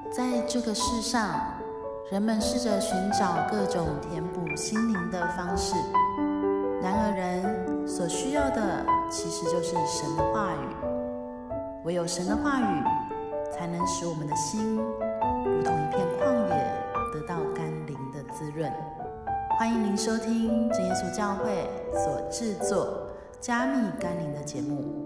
在这个世上，人们试着寻找各种填补心灵的方式，然而人所需要的其实就是神的话语。唯有神的话语才能使我们的心如同一片旷野，得到甘霖的滋润。欢迎您收听真耶稣教会所制作加密甘霖的节目。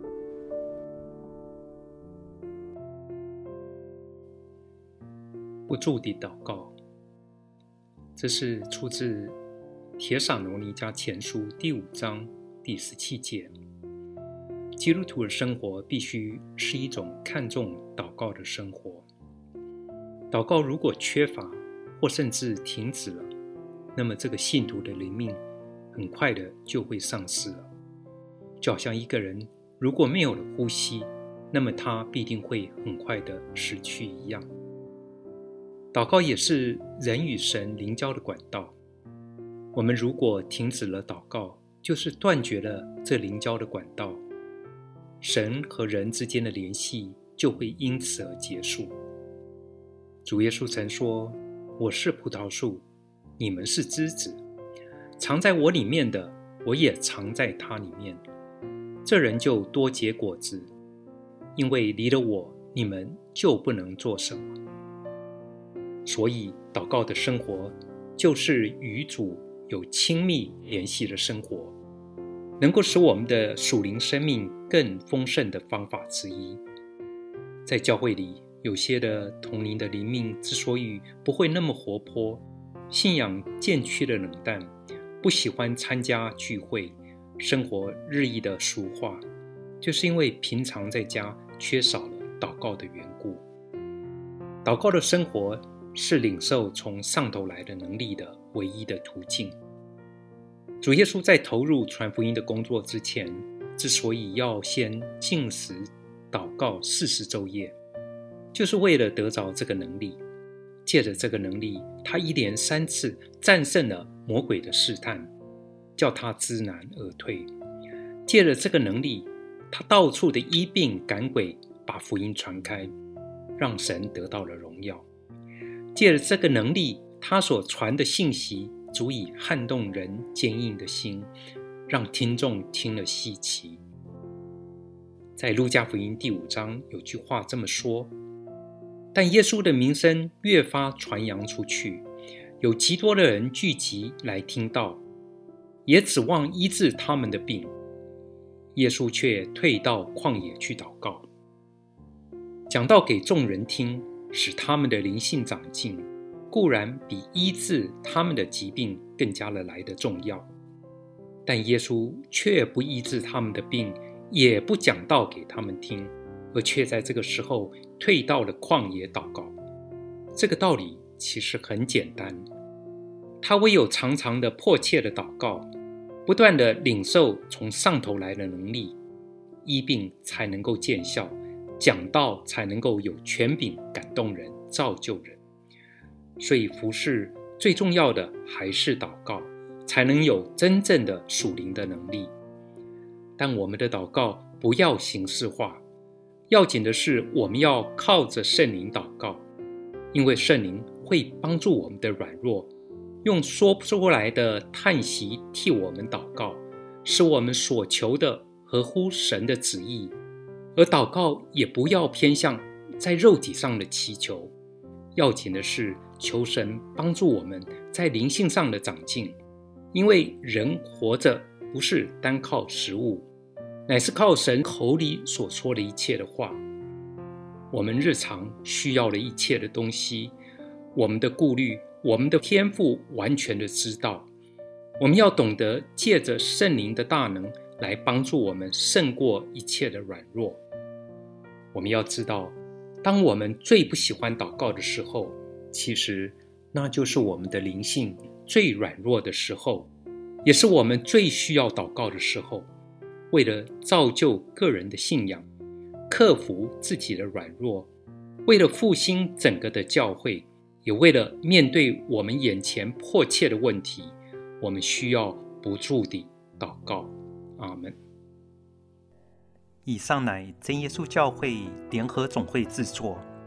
不住地祷告，这是出自帖撒罗尼迦前书第5章第17节。基督徒的生活必须是一种看重祷告的生活。祷告如果缺乏或甚至停止了，那么这个信徒的灵命很快的就会丧失了。就好像一个人如果没有了呼吸，那么他必定会很快的死去一样。祷告也是人与神灵交的管道。我们如果停止了祷告，就是断绝了这灵交的管道，神和人之间的联系就会因此而结束。主耶稣曾说：“我是葡萄树，你们是枝子，藏在我里面的，我也藏在他里面。这人就多结果子，因为离了我，你们就不能做什么。”所以祷告的生活就是与主有亲密联系的生活，能够使我们的属灵生命更丰盛的方法之一。在教会里，有些的同龄的灵命之所以不会那么活泼，信仰渐趋的冷淡，不喜欢参加聚会，生活日益的俗化，就是因为平常在家缺少了祷告的缘故。祷告的生活是领受从上头来的能力的唯一的途径。主耶稣在投入传福音的工作之前，之所以要先禁食祷告40昼夜，就是为了得着这个能力。借着这个能力，他一连3次战胜了魔鬼的试探，叫他知难而退。借着这个能力，他到处的医病赶鬼，把福音传开，让神得到了荣耀。借着这个能力，他所传的信息足以撼动人坚硬的心，让听众听了稀奇。在路加福音第5章有句话这么说：但耶稣的名声越发传扬出去，有极多的人聚集来听道，也指望医治他们的病。耶稣却退到旷野去祷告，讲道给众人听，使他们的灵性长进，固然比医治他们的疾病更加的来得重要。但耶稣却不医治他们的病，也不讲道给他们听，而却在这个时候退到了旷野祷告。这个道理其实很简单，他唯有常常的迫切的祷告，不断的领受从上头来的能力，医病才能够见效，讲道才能够有权柄感动人，造就人。所以服事最重要的还是祷告，才能有真正的属灵的能力。但我们的祷告不要形式化，要紧的是我们要靠着圣灵祷告，因为圣灵会帮助我们的软弱，用说不出来的叹息替我们祷告，使我们所求的合乎神的旨意。而祷告也不要偏向在肉体上的祈求，要紧的是求神帮助我们在灵性上的长进。因为人活着不是单靠食物，乃是靠神口里所说的一切的话。我们日常需要的一切的东西，我们的顾虑，我们的天父完全的知道。我们要懂得借着圣灵的大能来帮助我们胜过一切的软弱。我们要知道，当我们最不喜欢祷告的时候，其实那就是我们的灵性最软弱的时候，也是我们最需要祷告的时候。为了造就个人的信仰，克服自己的软弱，为了复兴整个的教会，也为了面对我们眼前迫切的问题，我们需要不住地祷告。阿们。 以上乃真耶稣教会联合总会制作，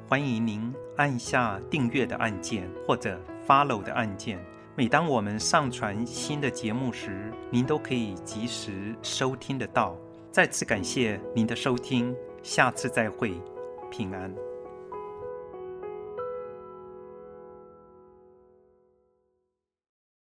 欢迎您按下订阅的按键或者 Follow 的按键。每当我们上传新的节目时，您都可以及时收听得到。再次感谢您的收听，下次再会，平安。